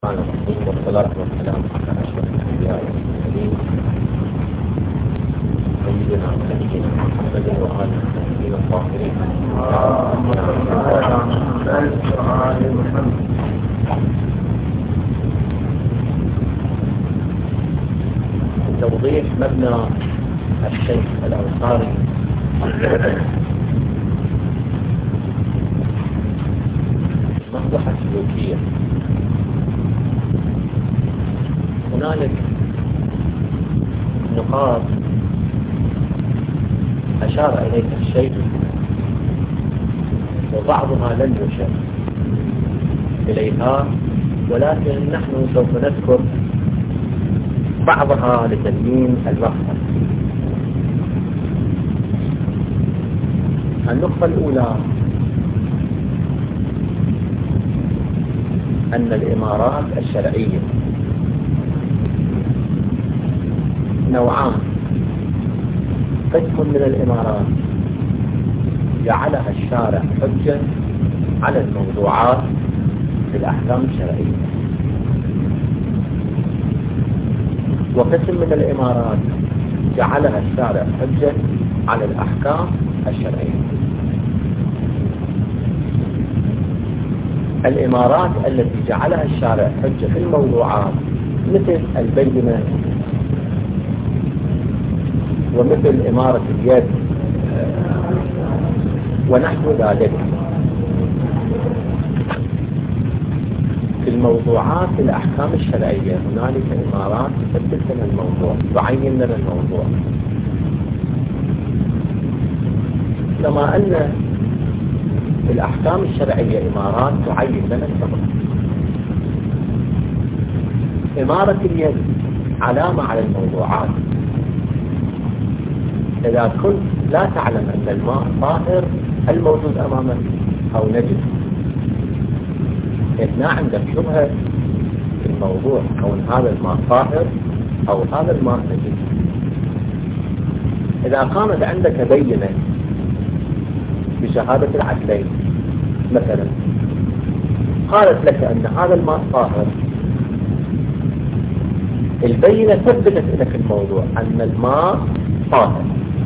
والصلاة والسلام على أشرف الأنبياء والمرسلين سيدنا ونبينا محمد وآله الطيبين الطاهرين. توضيح مبنى الشيخ الأنصاري المصلحة السلوكية. هنالك نقاط أشار إليها الشيخ وبعضها لم يشر إليها، ولكن نحن سوف نذكر بعضها لتبيين المقصد. النقطة الأولى أن الإمارات الشرعية نوعان: قسم من الإمارات جعلها الشارع حجة على الموضوعات في الأحكام الشرعية، وقسم من الإمارات جعلها الشارع حجة على الأحكام الشرعية. الإمارات التي جعلها الشارع حجة في الموضوعات مثل البينة ومثل إمارة اليد ونحو ذلك. في الموضوعات في الأحكام الشرعية هنالك إمارات تثبت لنا الموضوع، تعين لنا الموضوع، كما أن في الأحكام الشرعية إمارات تعين لنا الحكم. إمارة اليد علامة على الموضوعات. إذا كنت لا تعلم أن الماء طاهر الموجود أمامك أو نجس، هنا عندك شبهة في الموضوع كون هذا الماء طاهر أو هذا الماء نجس. إذا قامت عندك بينة بشهادة العدلين مثلا قالت لك أن هذا الماء طاهر، البينة ثبتت لك الموضوع أن الماء طاهر.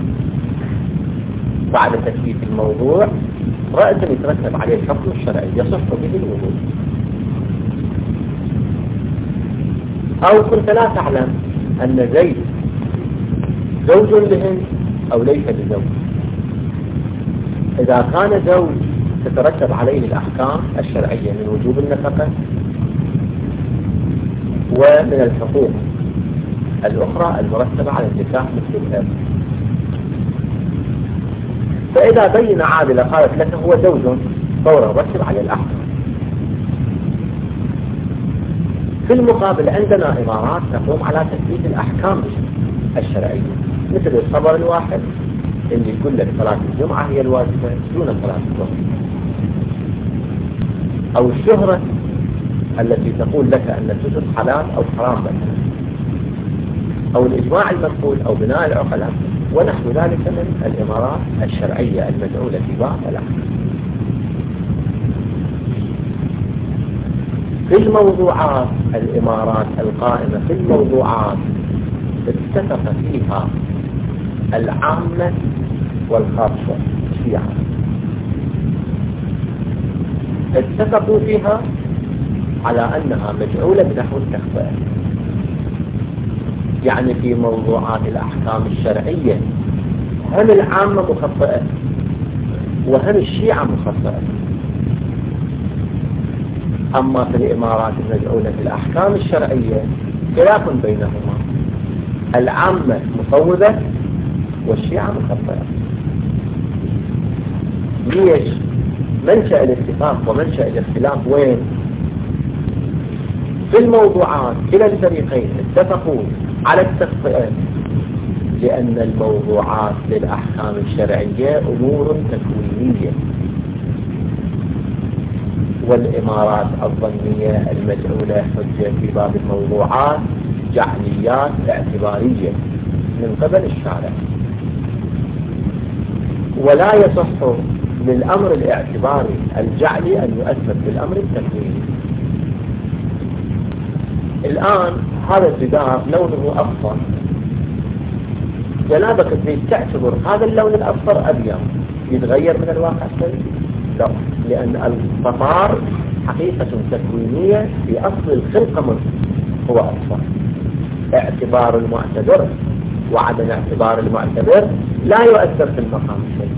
بعد تثبيت الموضوع رأسا يترتب عليه الحكم الشرعي يصح به الوضوء. أو كنت لا تعلم أن زيد زوج لهند أو ليس بزوج. إذا كان زوج تترتب عليه الأحكام الشرعية من وجوب النفقة ومن الحقوق الأخرى المرتبة على النكاح مثل الأب. فإذا بين عادلة قالت لك هو زوج فورا رتب عليه الأحكام. في المقابل عندنا إمارات تقوم على تثبيت الأحكام الشرعية، مثل الخبر الواحد اللي يقول لك صلاة الجمعة هي الواجبة دون صلاة الظهر، أو الشهرة التي تقول لك أن السدس حلال أو حرام مثلا، أو الإجماع المنقول أو بناء العقلاء ونحو ذلك من الإمارات الشرعية المجعولة في بعض الأحكام. في الموضوعات الإمارات القائمة في الموضوعات اتفق فيها العامة والخاصة الشيعة، اتفقوا فيها على أنها مجعولة بنحو التخفئة. يعني في موضوعات الأحكام الشرعية هم العامة مخطئة وهم الشيعة مخطئة. أما في الإمارات المجعولة في الأحكام الشرعية خلاف بينهما، العامة مفوضة والشيعة مخطئة. ليش؟ منشأ الاتفاق ومنشأ الاختلاف وين؟ في الموضوعات كلا الفريقين اتفقوا على التخطئة، لأن الموضوعات للأحكام الشرعية أمور تكوينية، والإمارات الظنية المجعولة حجة في باب الموضوعات جعليات اعتبارية من قبل الشارع، ولا يصح للأمر الاعتباري الجعلي أن يؤثر في الأمر التكويني. الآن هذا الجدار لونه أصفر، جنابك تريد تعتبر هذا اللون الأصفر أبيض يتغير من الواقع شيء؟ لا، لأن الصفار حقيقة تكوينية في أصل الخلقة منه هو أصفر. اعتبار المعتبر وعدم اعتبار المعتبر لا يؤثر في المقام شيء.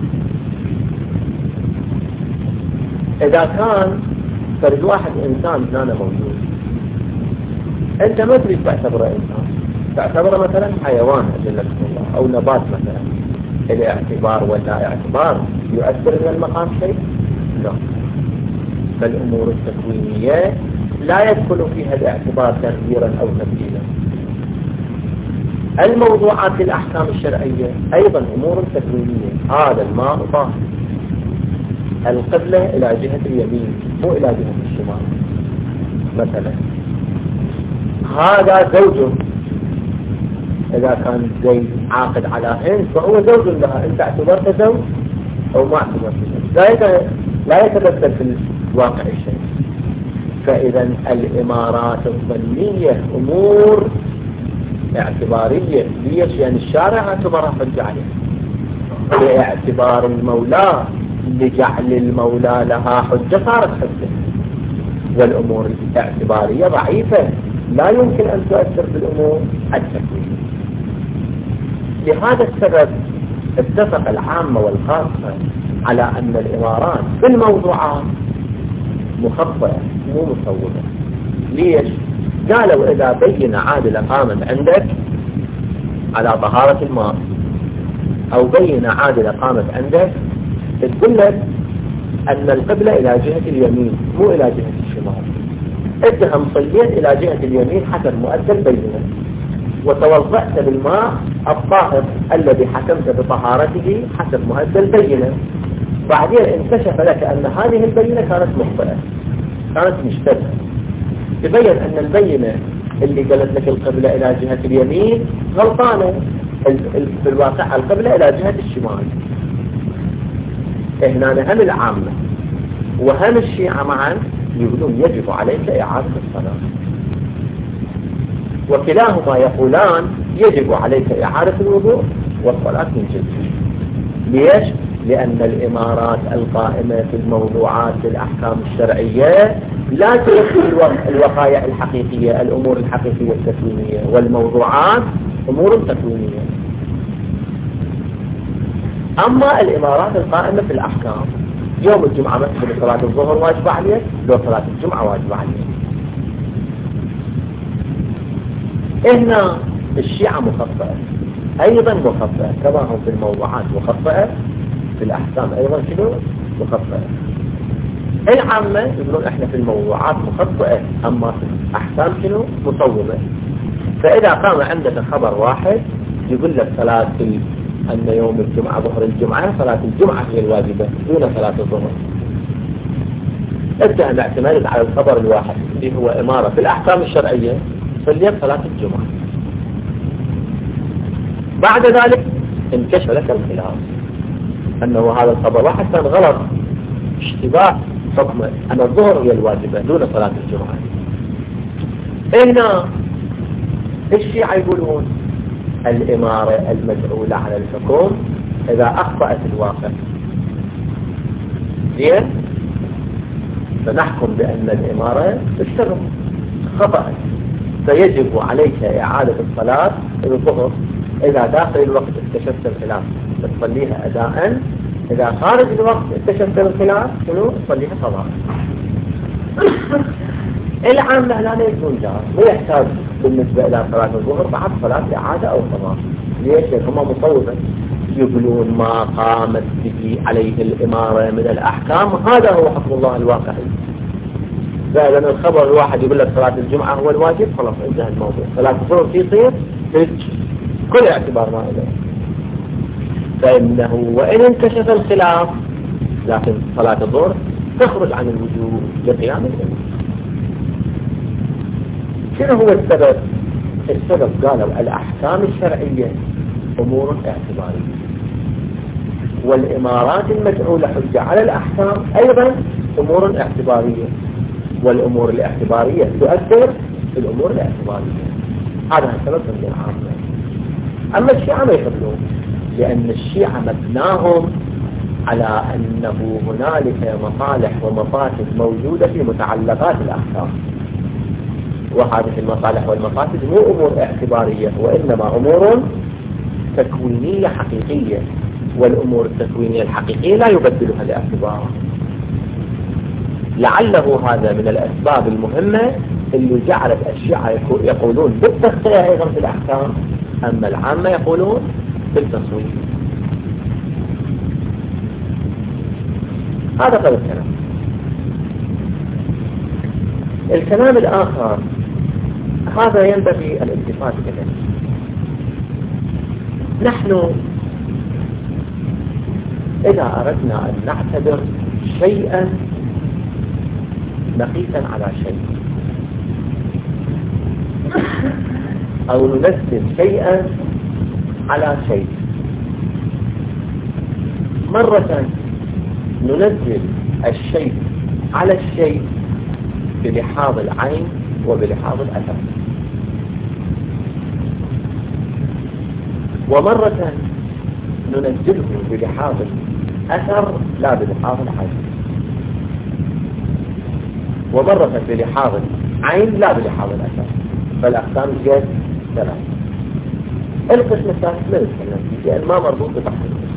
إذا كان فرد واحد إنسان هنا موجود، أنت ما تريد تعتبره إنسان، تعتبره مثلا حيوان أجلك الله أو نبات مثلا، الاعتبار ولا اعتبار يؤثر من المقام شيء؟ لا. فالأمور التكوينية لا يدخل فيها الاعتبار تغييرا أو تبديلا. الموضوعات في الأحكام الشرعية أيضا أمور تكوينية. هذا الماء طاهر، القبلة إلى جهة اليمين مو إلى جهة الشمال مثلا. هذا زوج، إذا كان زيد عاقد على هند فهو زوج لها، أنت اعتبرت زوج أو ما اعتبرت زوج، لا يتبدل في الواقع شيء. فإذا الإمارات الظنية أمور اعتبارية. ليش؟ يعني الشارع اعتبرها حجة عليه لاعتبار المولى، لجعل المولى لها حجة صارت حجة. والأمور الاعتبارية ضعيفة لا يمكن أن تؤثر في الأمور التكوينية. لهذا السبب اتفق العامة والخاصة على أن الإمارات في الموضوعات مخطئة مو مصوبة. ليش؟ قالوا إذا بين عادلة قامت عندك على طهارة الماء أو بين عادلة قامت عندك، تقول لك أن القبلة إلى جهة اليمين مو إلى جهة الشمال. أنت مصليت إلى جهة اليمين حسب مؤدى البينة، وتوضأت بالماء الطاهر الذي حكمت بطهارته حسب مؤدى البينة. بعدين انكشف لك أن هذه البينة كانت مخطئة، كانت مشتبهة. تبين أن البينة اللي قالت لك القبلة إلى جهة اليمين غلطانة، في الواقع القبلة إلى جهة الشمال. هنا هم العامة وهم الشيعة معا يقولون يجب عليك إعادة الصلاة، وكلاهما يقولان يجب عليك إعادة الوضوء والصلاة من جديد. ليش؟ لأن الإمارات القائمة في الموضوعات الأحكام الشرعية لا تمثل الوقائع الحقيقية، الأمور الحقيقية التكوينية، والموضوعات أمور تكوينية. أما الإمارات القائمة في الأحكام، يوم الجمعة مثل صلاة الظهر واجب عليك، لو صلاة الجمعة واجب عليك. هنا الشيعة مخطئة أيضا مخطئة، كما هم في الموضوعات مخطئة، في الأحكام أيضا شنو مخطئة. العامة يقولون احنا في الموضوعات مخطئة، أما في الأحكام شنو مصوبة. فإذا قام عندك خبر واحد يقول لك صلاة أن يوم الجمعة ظهر الجمعة صلاة الجمعة هي الواجبة دون صلاة الظهر، أنت اعتمدت على الخبر الواحد اللي هو إمارة في الأحكام الشرعية صليت صلاة الجمعة. بعد ذلك انكشف لك الخلاف أنه هذا الخبر واحد كان غلط، اشتباه حكم أن الظهر هي الواجبة دون صلاة الجمعة. هنا الشيعة يقولون الإمارة المدعولة على الحكم إذا أخطأت الواقع زين فنحكم بأن الإمارة اشتغل خطأت، فيجب عليك إعادة الصلاة الظهر. إذا داخل الوقت اكتشفت الخلاف تصليها أداء، إذا خارج الوقت اكتشفت الخلاف شنو تصليها قضاء. العامة لا يكون جار، لا يحتاج بالنسبة إلى صلاة الظهر بعد صلاة إعادة أو قضاء. ليش؟ هم مصوبة يقولون ما قامت به عليه الإمارة من الأحكام هذا هو حكم الله الواقعي. فإذا الخبر الواحد يقول لك صلاة الجمعة هو الواجب خلاص انتهى الموضوع، صلاة الظهر يصير كل اعتبار ما إليه. فإنه وإن انكشف الخلاف لكن صلاة الظهر تخرج عن الوجوب لقيام الإمام. شنو هو السبب؟ السبب قالوا الأحكام الشرعية أمور اعتبارية، والإمارات المجعولة حجة على الأحكام أيضا أمور اعتبارية، والأمور الاعتبارية تؤثر الأمور الاعتبارية. هذا السبب من العامة. أما الشيعة ما يقبلون، لأن الشيعة مبناهم على أنه هنالك مصالح ومفاسد موجودة في متعلقات الأحكام، وهذه المصالح والمفاسد مو أمور اعتبارية وإنما أمور تكوينية حقيقية، والأمور التكوينية الحقيقية لا يبدلها الاعتبار. لعله هذا من الأسباب المهمة اللي جعلت الشيعة يقولون بالتغطية أيضا في الأحكام، أما العامة يقولون بالتصويت. هذا قبل الكلام. الكلام الآخر هذا ينبغي الالتفات إليه. نحن إذا أردنا أن نعتبر شيئا نقيسا على شيء، أو ننزل شيئا على شيء، مرة ننزل الشيء على الشيء بلحاظ العين وبلحاظ الأثر، ومرة ننزله بلحاظ الأثر لا بلحاظ العين، ومرة بلحاظ العين لا بلحاظ الأثر. فالأقسام جد ثلاث. القسم الثالث لا يتكلم فيه لأن ما مربوط ببحث.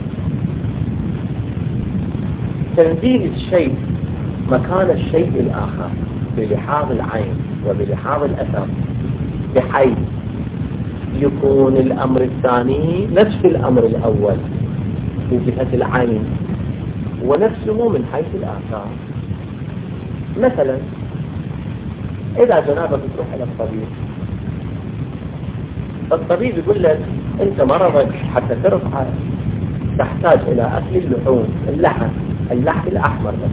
تنزيل الشيء مكان الشيء الآخر بلحاظ العين وبلحاظ الأثر، بحيث يكون الأمر الثاني نفس الأمر الأول من جهة العين ونفسه من حيث الآثار. مثلا إذا جنابك تروح إلى الطبيب يقول لك أنت مرضك حتى ترفع تحتاج إلى أكل اللحوم، اللحم الأحمر بس.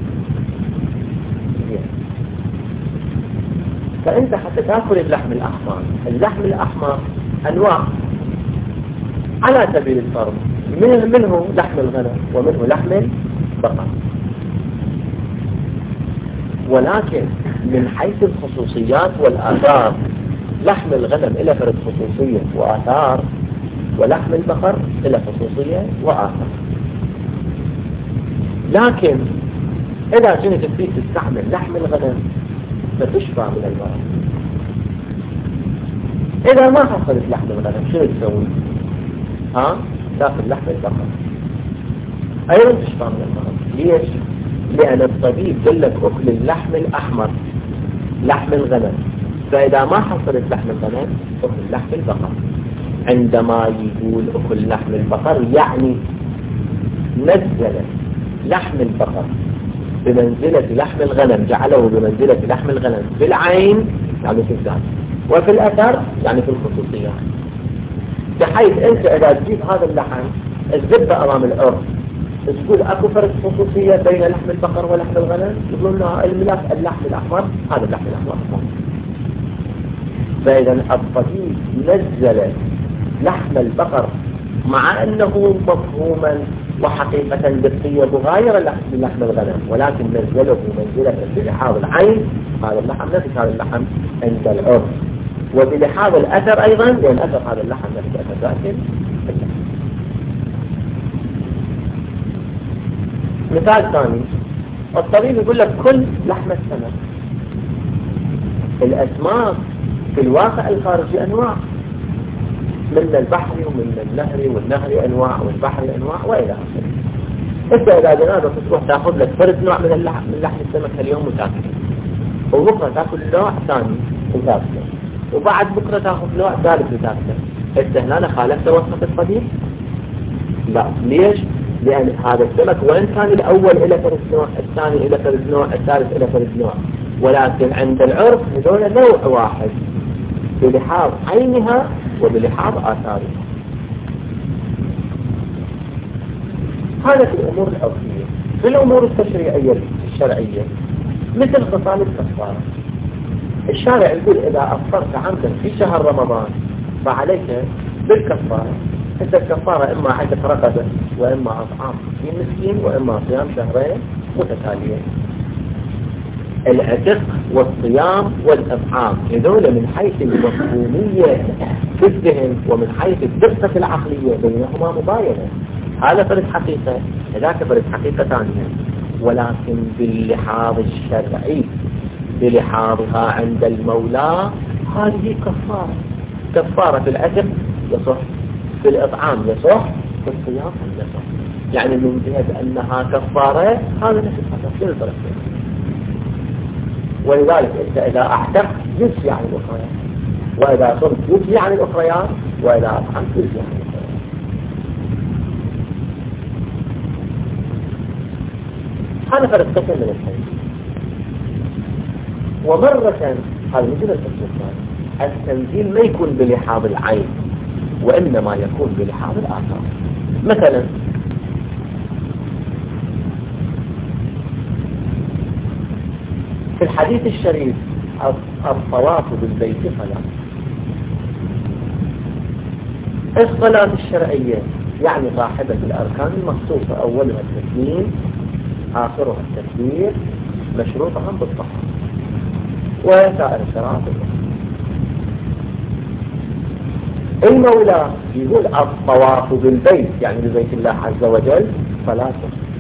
فأنت حتى تأكل اللحم الأحمر أنواع على سبيل الفرض، منه لحم الغنم ومنه لحم البقر، ولكن من حيث الخصوصيات والآثار لحم الغنم إلى فرد خصوصية وآثار، ولحم البقر إلى خصوصية وآثار. لكن إذا كنت تريد تستعمل لحم الغنم فتشفى من المرض. إذا ما حصلت لحم الغنم شنو تسوي؟ تاخذ لحم البقر أيضا تشفى من المرض. ليش؟ لأن الطبيب قال لك أكل اللحم الأحمر لحم الغنم، فإذا ما حصلت لحم الغنم أكل لحم البقر. عندما يقول أكل لحم البقر يعني نزل لحم البقر بمنزلة لحم الغنم، جعله بمنزلة لحم الغنم في العين يعني في الذات، وفي الأثر يعني في الخصوصيات، بحيث أنت إذا تجيب هذا اللحم الزبدة أمام الأرض تقول أكو فرق خصوصية بين لحم البقر ولحم الغنم، يقولون الملاك اللحم الأحمر هذا اللحم الأحمر. فإذا الطبيب نزل لحم البقر مع أنه مفهوما وحقيقة دقية مغايرة من لحم الغنم، ولكن نزله منزلة بلحاظ العين هذا اللحم نفس هذا اللحم عند العرف، وبلحاظ الأثر أيضا لأن أثر هذا اللحم نفس أثر ذاك. مثال ثاني، الطبيب يقول لك كل لحم السمك. الأسماك في الواقع الخارجي أنواع، من البحر ومن النهر، والنهر أنواع والبحر أنواع وإلى آخره. أنت إذا جنابك تروح تأخذ لك فرد نوع من لحم السمك اليوم وتأكله، وبكرة تأكل نوع ثاني وتأكله، وبعد بكرة تأخذ نوع ثالث وتأكله. أنت هنا خالفت وصفة الطبيب؟ لا. ليش؟ لأن هذا السمك وإن كان الأول إلى فرد نوع، الثاني إلى فرد نوع، الثالث إلى فرد نوع، ولكن عند العرف هذول نوع واحد بلحاظ عينها وبلحاظ آثارها. هذا في الأمور العرفية. في الأمور التشريعية الشرعية مثل خصال الكفارة، الشارع يقول إذا أفطرت عمدا في شهر رمضان فعليك بالكفارة. أنت الكفارة إما عندك رقبة وإما إطعام 60 مسكين وإما صيام شهرين متتاليين. العتق والصيام والإطعام، هذول من حيث المفهومية في الذهن ومن حيث الدقة العقلية بينهما مباينة. هذا فرد حقيقة، هذاك فرد حقيقة ثانية، ولكن باللحاظ الشرعي بلحاظها عند المولى هذه كفارة. كفارة في العتق يصح، في الإطعام يصح، في الصيام يصح. يعني من جهة أنها كفارة هذا نفس الحدث الفرق. ولذلك أنت إذا أعتقت يجزي عن الأخريات، وإذا صمت يجزي عن الأخريات، وإذا أطعمت يجزي عن الأخريات. هذا فرق قسم من الحديث. ومرة هذا مثل القسم التنزيل ما يكون بلحاظ العين، وإنما يكون بلحاظ الآثار. مثلا في الحديث الشريف الطواف بالبيت صلاة. الصلاة الشرعية يعني صاحبة الأركان المخصوصة، أولها التسليم، آخرها التكبير، مشروطها بالطهارة، وسائر الشرائع الأخرى. المولى يقول الطواف بالبيت يعني ببيت الله عز وجل صلاة.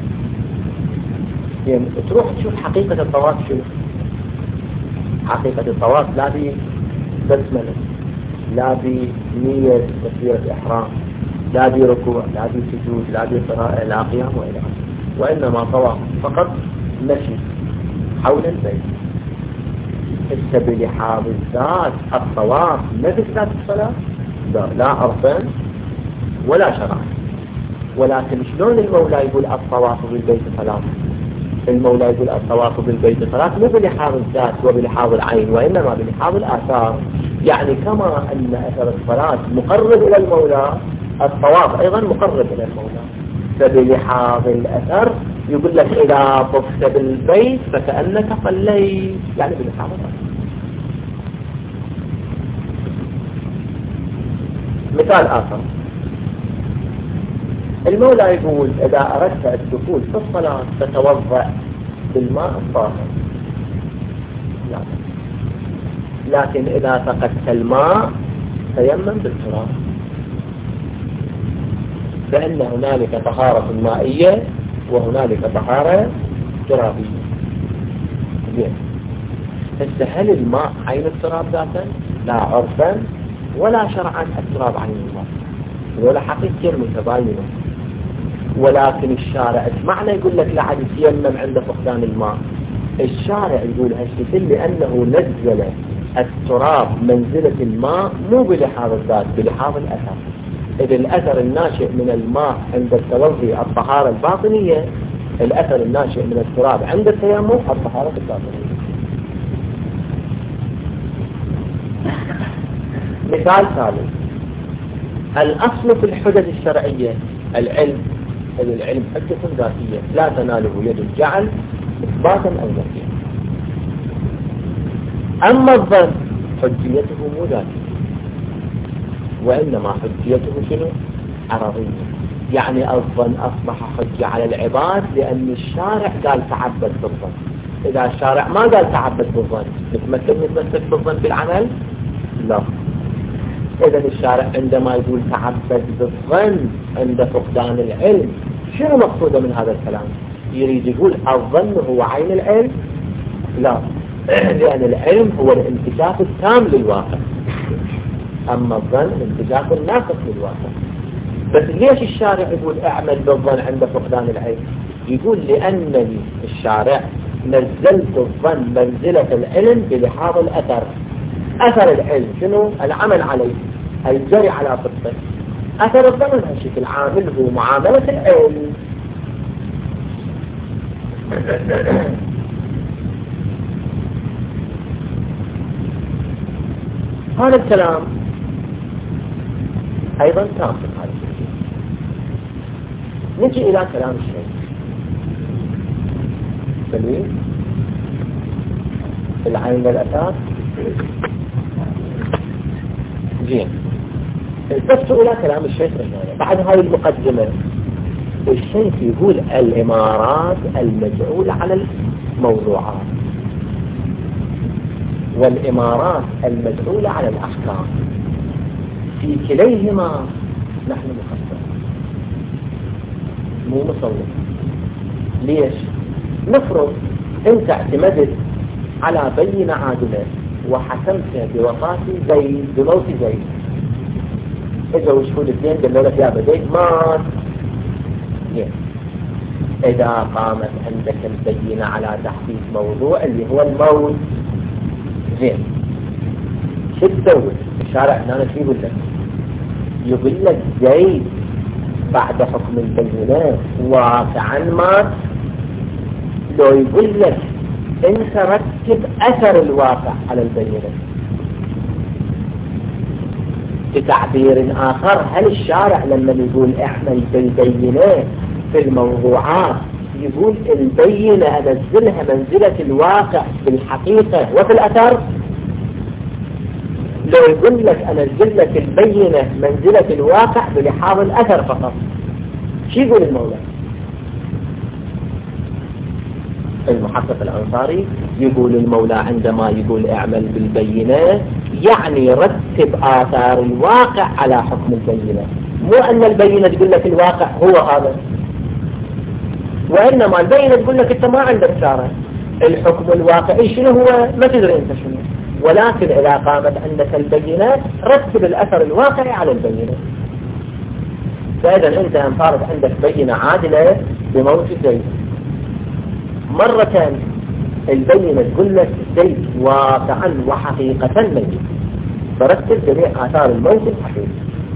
يعني تروح تشوف حقيقة الطواف شنو؟ حقيقة الطواف لا بسملة، لا بنية تكبيرة إحرام، لا بركوع، لا بسجود، لا بقراءة، لا قيام وإلى آخره، وإنما طواف فقط مشي حول البيت. بلحاظ الذات الطواف مثل ذات الصلاة لا عرفا ولا شرعا. ولكن شلون المولى يقول الطواف بالبيت صلاة؟ المولى يقول الطواف بالبيت صلاة مو بلحاظ الذات وبلحاظ العين، وإنما بلحاظ الآثار. يعني كما أن أثر الصلاة مقرب إلى المولى، الطواف أيضا مقرب إلى المولى. فبلحاظ الأثر يقول لك إذا طفت بالبيت فكأنك صليت، يعني بلحاظ الأثر. مثال آخر، المولى يقول إذا أردت الدخول في الصلاة فتوضأ بالماء الطاهر، لكن إذا فقدت الماء تيمم بالتراب، فإن هنالك طهارة مائية وهنالك طهارة ترابية. هل الماء عين التراب ذاتا؟ لا عرفا ولا شرعا التراب عين الماء، ولا حقيقة متباينة. ولكن الشارع ايش معنى يقول لك لا عاد يتيمم عند فقدان الماء؟ الشارع يقول هالشيء لأنه نزل التراب منزلة الماء مو بلحاظ الذات، بلحاظ الأثر. إذا الأثر الناشئ من الماء عند التوضي الطهارة الباطنية، الأثر الناشئ من التراب عند التيمم الطهارة الباطنية. مثال ثالث، الأصل في الحجج الشرعية العلم. إذ العلم حجة ذاتية لا تناله يد الجعل إثباتا أو نفيا. أما الظن حجيته مو ذاتية، وإنما حجيته شنو؟ عرضية. يعني الظن أصبح حجة على العباد لأن الشارع قال تعبد بالظن. إذا الشارع ما قال تعبد بالظن نتمسك بالظن بالعمل؟ لا. إذا الشارع عندما يقول تعبد بالظن عند فقدان العلم، شنو مقصوده من هذا الكلام؟ يريد يقول الظن هو عين العلم؟ لا، لأن العلم هو الانكشاف التام للواقع، أما الظن انكشاف ناقص للواقع. بس ليش الشارع يقول اعمل بالظن عند فقدان العلم؟ يقول لأنني الشارع نزلت الظن منزلة العلم بلحاظ الأثر. أثر العلم شنو؟ العمل عليه، الجري على صدقه. أثر الظن هالشكل عامله معاملة العلم. هذا الكلام أيضا تام في هذا الشيء. نجي إلى كلام الشيخ سليم العين للأثار. زين، التفتوا إلى كلام الشيخ بعد هذه المقدمة. الشيخ يقول الإمارات المجعولة على الموضوعات. والإمارات المدلولة على الأحكام، في كليهما نحن مخصص مو مصور. ليش؟ نفرض أنت اعتمدت على بينة عادلة وحكمت بوفاة زيد بموت زيد، إذا وشفوا الاثنين قالوا لك يا زيد مات. إذا قامت عندك البينة على تحقيق موضوع اللي هو الموت، زين شو تسوي؟ الشارع هنا شو يقول لك؟ يقول لك زيد بعد حكم البينة واقعا مات، لو يقول لك انت رتب اثر الواقع على البينة. بتعبير اخر، هل الشارع لما يقول اعمل بالبينة في الموضوعات يقول البينة انزلها منزلة الواقع في الحقيقة وفي الاثر؟ لو يقول لك انزل لك البينة منزلة الواقع بلحاظ الاثر فقط، شو يقول المولى؟ المحقق الأنصاري يقول المولى عندما يقول اعمل بالبينة يعني رتب آثار الواقع على حكم البينة، مو أن البينة تقول لك الواقع هو هذا، وإنما البينة تقول لك أنت ما عندك شارع، الحكم الواقعي شنو هو ما تدري أنت شنو، ولكن إذا قامت عندك البينة رتب الأثر الواقعي على البينة. فإذا أنت انفرض عندك بينة عادلة بموت زيد، مرة ثانية البينة تقول لك زيد واقعا وحقيقة ميت، فرتب جميع آثار الموت الحقيقي.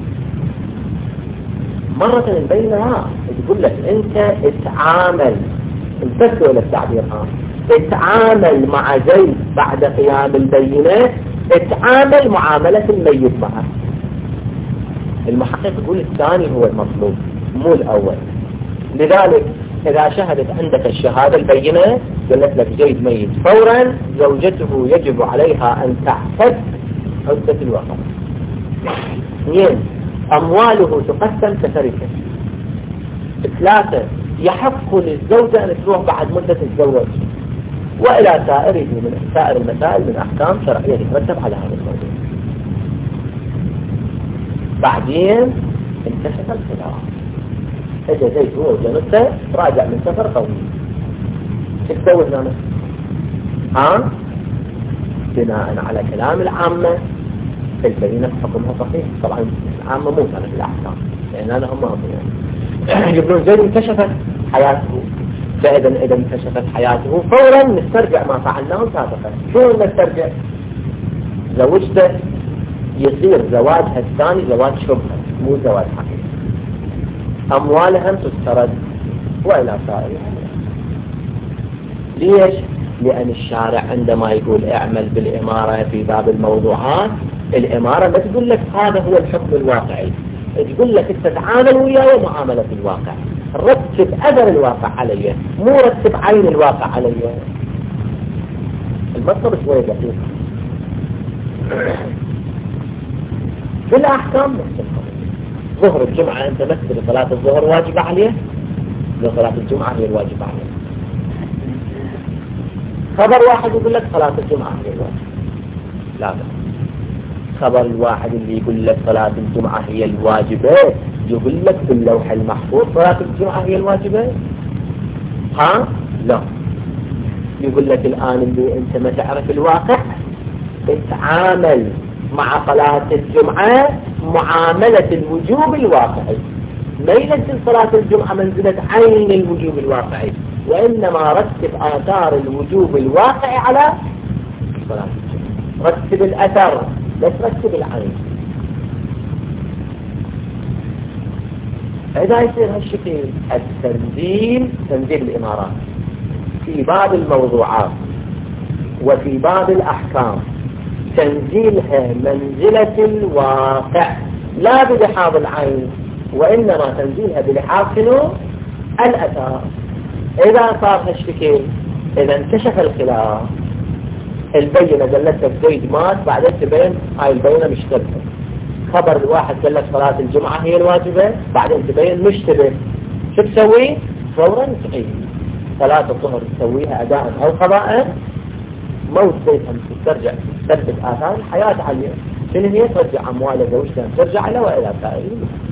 مرة البينة لا تقول لك أنت اتعامل، انتبهوا إلى التعبير اتعامل مع زيد بعد قيام البينة، اتعامل معاملة الميت معه. المحقق يقول الثاني هو المطلوب مو الأول. لذلك إذا شهدت عندك الشهادة البينة قالت لك زيد ميت، فورا زوجته يجب عليها أن تعتد عدة الوفاة. اثنين، أمواله تقسم كتركة. ثلاثة، يحق للزوجة أن تروح بعد مدة الزواج، وإلى سائره من سائر المسائل من أحكام شرعية تترتب على هذا الموضوع. بعدين انكشف الخلاف، إذا زيد هو وجنته راجع من سفر طويل، شو تسوي هنا؟ بناء على كلام العامة البينة حكمها صحيح. طبعا العامة مو كانت الأحكام لأن أنا هم يعني يقولون زيد انكشفت حياته، فإذا انكشفت حياته فورا نسترجع ما فعلناه سابقا. شو نسترجع؟ زوجته يصير زواجها الثاني زواج شبهة مو زواج حقيقي، أموالها تسترد وإلى سائرها. ليش؟ لأن الشارع عندما يقول اعمل بالإمارة في باب الموضوعات، الإمارة ما تقول لك هذا هو الحكم الواقعي، تقول لك تتعامل وياه معاملة الواقع، رتب أثر الواقع عليه مو رتب عين الواقع عليه. المطلب شوية دقيق. في الأحكام ظهر الجمعة أنت مثل صلاة الظهر واجبة عليه، صلاة الجمعة هي الواجبة عليه. خبر واحد يقول لك صلاة الجمعة هي الواجبة، لا بس خبر الواحد اللي يقول لك صلاة الجمعة هي الواجبة يقول لك باللوح المحفوظ صلاة الجمعة هي الواجبة؟ لا، يقول لك الآن اللي أنت ما تعرف الواقع اتعامل مع صلاة الجمعة معاملة الوجوب الواقعي، ما ينزل صلاة الجمعة منزلة عين الوجوب الواقعي، وإنما رتب آثار الوجوب الواقعي على صلاة الجمعة، رتب الأثر لا ترتب العين. إذا يصير هالشكل التنزيل، تنزيل الإمارات في باب الموضوعات وفي باب الأحكام تنزيلها منزلة الواقع لا بلحاظ العين، وإنما تنزيلها بلحاظ شنو؟ الأثار. إذا صار هالشكل، إذا انكشف الخلاف، البينة قالت لك زيد مات، بعدين تبين هاي البينة مشتبهة. خبر الواحد قال لك صلاة الجمعة هي الواجبة، بعدين تبين مشتبه، شو تسوي؟ فورا تعيد صلاة الظهر تسويها أداء أو قضاء، موت زيدها ترجع تثبت آثار الحياة عليه، شنو هي؟ ترجع أمواله زوجته ترجع له وإلى سائر.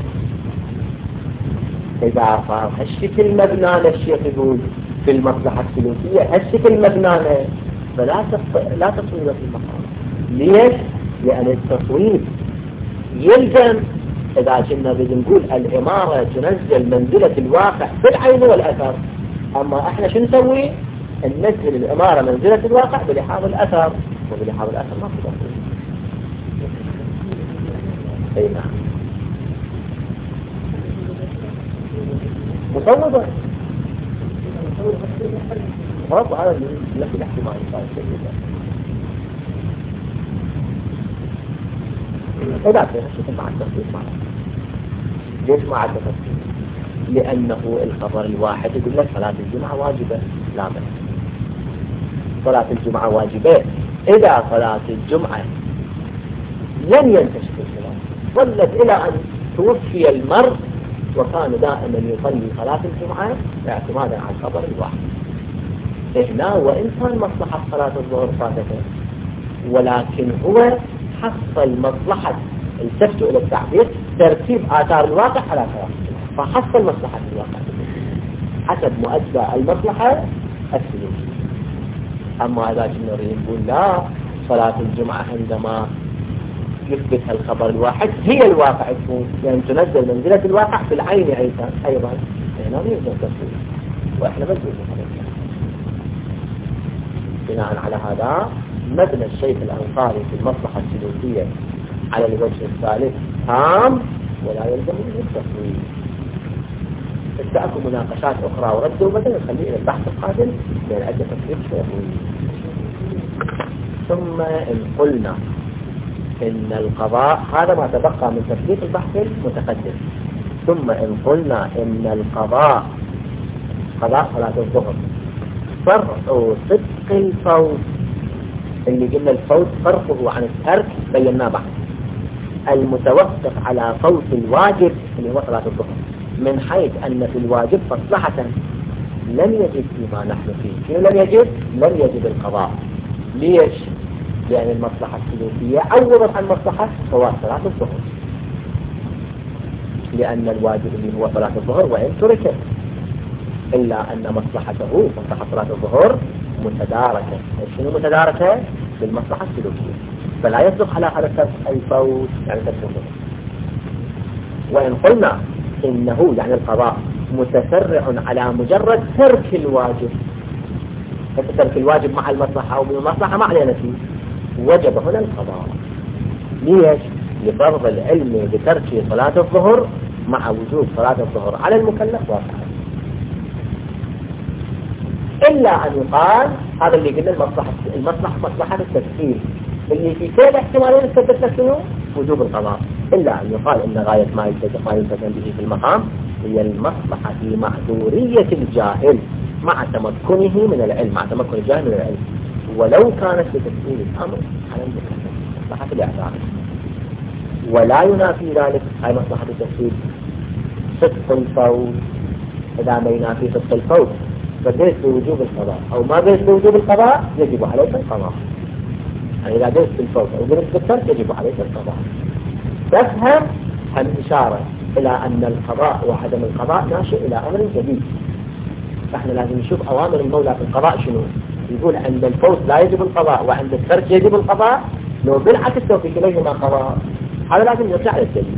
إذا صار هالشكل مبنى الشيخ يقول في المصلحة السلوكية هالشكل مبنى لا تصوير في المقام. ليش؟ لأن التصوير يلزم إذا كنا نقول الإمارة تنزل منزلة الواقع بالعين والأثر. أما إحنا شو نسوي؟ ننزل الإمارة منزلة الواقع بلحاظ الأثر، وبلحاظ الأثر ما في تصوير. أي نعم مصوبة برضو هذا الذي الاحتمال إذا في هالشكل مع التفصيل معه. ليش مع التفصيل؟ لأنه الخبر الواحد يقول لك صلاة الجمعة واجبة، لا بأس صلاة الجمعة واجبة. إذا صلاة الجمعة لم ينتشر الخلاف ظلت إلى أن توفي المرء وكان دائما يصلي صلاة الجمعة اعتمادا على الخبر الواحد. هنا وإن كان مصلحة صلاة الظهر فاتته، ولكن هو حصل مصلحة، التفتوا إلى التعبير ترتيب آثار الواقع على صلاة الجمعة، فحصل مصلحة الواقع حسب مؤدى المصلحة السلوكية. أما إذا كنا نقول لا، صلاة الجمعة عندما يثبت الخبر الواحد هي الواقع تكون، يعني تنزل منزلة الواقع في العين أيضا، هنا ما يوجد تصوير، وإحنا بنقول بناء على هذا مبنى الشيخ الأنصاري في المصلحة السلوكية على الوجه الثالث تام ولا يلزم منه التصوير. تأكل مناقشات أخرى وردوا بدل نخليه إلى البحث القادم لأن أدى تصوير شوي. ثم إن قلنا إن القضاء هذا ما تبقى من تثبيت البحث المتقدم. ثم إن قلنا إن القضاء قضاء صلاة الظهر فرق صدق الفوت، اللي قلنا الفوت فرقه عن الترك بيناه بعد، المتوقف على فوت الواجب اللي هو صلاة الظهر، من حيث أن في الواجب مصلحة لم يجد فيما نحن فيه. شنو لم يجد؟ لم يجد القضاء. ليش؟ لأن المصلحة السلوكية عوضت عن مصلحة فوات صلاة الظهر، لأن الواجب اللي هو صلاة الظهر وإن تركت، إلا أن مصلحته مصلحة صلاة الظهر متداركة. شنو متداركة؟ بالمصلحة السلوكية، فلا يصدق على هذا الفوت يعني ترك الظهر. وإن قلنا إنه يعني القضاء متسرع على مجرد ترك الواجب، فترك الواجب مع المصلحة أو بالمصلحة ما علينا فيه، وجب هنا القضاء. ليش؟ لفرض العلم بترك صلاة الظهر مع وجوب صلاة الظهر على المكلف واقعا. إلا أن يقال هذا اللي قلنا المصلحة مصلحة التفسير اللي في كل احتمالين يثبت لك وجوب القضاء، إلا أن يقال إن غاية ما يلتزم به في المقام هي المصلحة في معذورية الجاهل مع تمكنه من العلم، مع تمكن الجاهل من العلم، ولو كانت لتفسير الأمر على المكلف مصلحة الإعذار. ولا ينافي ذلك هاي مصلحة التفسير صدق الفوت. إذا ما ينافي صدق الفوت فدرس بوجوب القضاء أو ما درس بوجوب القضاء يجب عليك القضاء. يعني إذا درس بالفوت أو درس بالترك يجب عليك القضاء. تفهم الإشارة إلى أن القضاء وعدم القضاء ناشئ إلى أمر جديد. فإحنا لازم نشوف أوامر المولى في القضاء شنو. يقول عند الفوت لا يجب القضاء وعند الترك يجب القضاء، لو بالعكس لو في كليهما قضاء هذا لازم يرجع للدليل.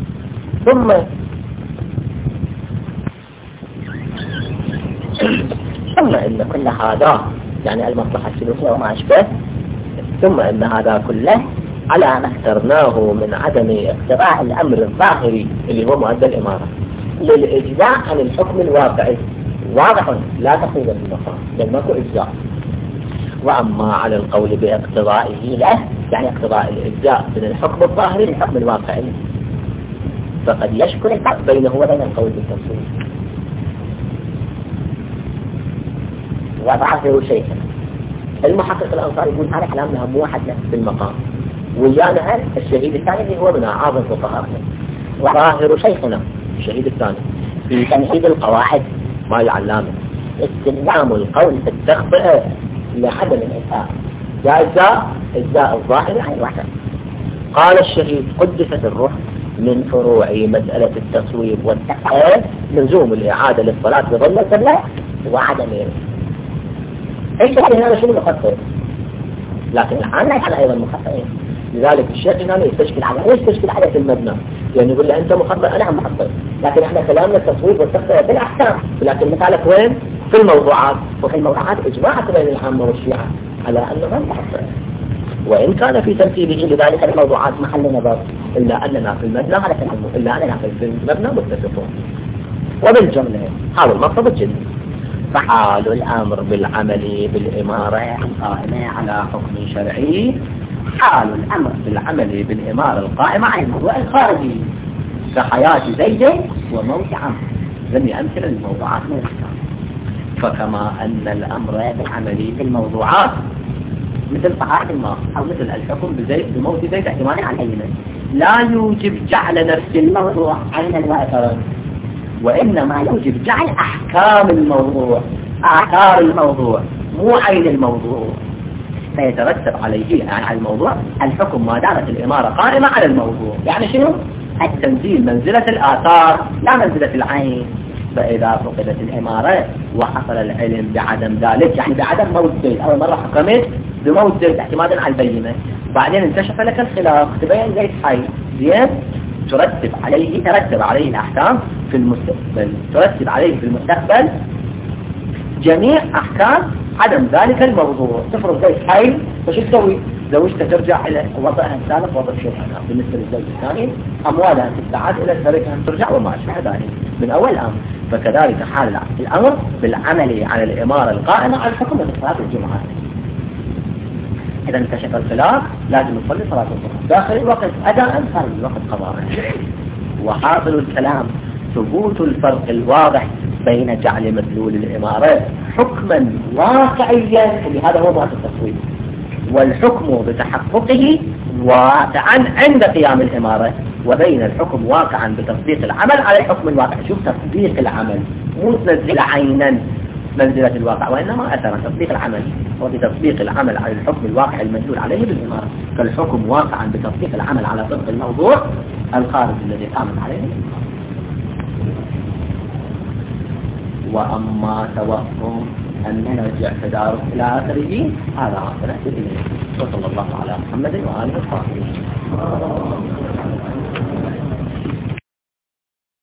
ثم إن كل هذا يعني المصلحة السلوكية وما أشبه، ثم إن هذا كله على ما اخترناه من عدم اقتراع الأمر الظاهري اللي هو مؤدى الإمارة للإجزاء عن الحكم الواقعي واضح لا تقييد بالمقام لأن ماكو إجزاء. وأما على القول باقتضائه له يعني اقتضاء الإجزاء من الحكم الظاهري للحكم الواقعي، فقد يشكل الفرق بينه وبين القول بالتفصيل. وظاهر شيئا المحقق الأنصاري يقول هذا كلامنا مو واحد في المقام، ويانا الشهيد الثاني اللي هو من أعاظم فقهاء. وظاهر شيخنا الشهيد الثاني في تمهيد القواعد ما العلامة استلزام القول في التخطئة لعدم الإثار إجزاء الظاهر عن الواقع. قال الشهيد قدست الروح من فروع مسألة التصويب والتحقيق لزوم الإعادة للصلاة بظل القبلة وعدم ايش هذا شنو مخطئ، لكن الآن لا يفعل أيضا مخطئين. لذلك الشيخ هنا يستشكل عليه، ليش يستشكل عليه في المبنى؟ يعني يقول له أنت مخطئ أنا مخطئ، لكن احنا كلامنا التصويب والتخطئ في الأحكام، لكن مثالك وين؟ في الموضوعات، وفي الموضوعات إجماع بين العامة والشيعة على أنه مخطئ، وإن كان في ترتيبه لذلك الموضوعات محل نظر، إلا أننا في المبنى على كلامه، إلا أننا في المبنى متفقون. وبالجملة هذا المقصد الجدي. فحال الأمر بالعمل بالإمارة القائمة على حكم شرعي حال الأمر بالعمل بالإمارة القائمة على الموضوع الخارجي كحياة زيد وموت عمرو، ذني أمثلة للموضوعات من الإسلام. فكما أن الأمر بالعمل بالموضوعات مثل صحائف الماء أو مثل الحكم بموت زيد احتمالا عن عينه لا يوجب جعل نفس الموضوع عينا وأثرا، وإنما يوجب جعل أحكام الموضوع آثار الموضوع مو عين الموضوع، فيترتب عليه على الموضوع الحكم ما دامت الإمارة قائمة على الموضوع. يعني شنو؟ التنزيل منزلة الآثار لا منزلة العين. فإذا فقدت الإمارة وحصل العلم بعدم ذلك، يعني بعدم موت زيد، أول مرة حكمت بموت زيد اعتمادا على البينة، بعدين انكشف لك الخلاف تبين زيد حي، زين ترتب عليه الأحكام في المستقبل، ترتب عليه في المستقبل جميع أحكام عدم ذلك الموضوع. تفرض زيد حي فشو تسوي؟ زوجته ترجع إلى وضعها السابق وضع شرعها بالنسبة للزوج الثاني، أموالها تستعاد إلى شركها ترجع وما أشبه ذلك من أول الأمر. فكذلك حال الأمر بالعمل على الإمارة القائمة على الحكم بصلاة الجمعة. إذا انكشف الخلاف لازم نصلي صلاة الظهر داخل الوقت أداء خارج الوقت قضاء. وحاصل الكلام ثبوت الفرق الواضح بين جعل مدلول الإمارة حكما واقعيا، وبهذا هو ضابط التصويب، والحكم بتحققه واقعا عند قيام الإمارة، وبين الحكم واقعا بتطبيق العمل على الحكم الواقع. شوف تطبيق العمل مو تنزل عينا منزلة الواقع، وإنما أثر تطبيق العمل، وبتطبيق العمل على الحكم الواقع المدلول عليه بالإمارة كالحكم واقعا بتطبيق العمل على طبق الموضوع الخارج الذي قامت عليه الإمارة. وأما توهم أن نرجع تدارك إلى آخره هذا ما سنأتي إليه. وصلى الله على محمد وآله وصحبه.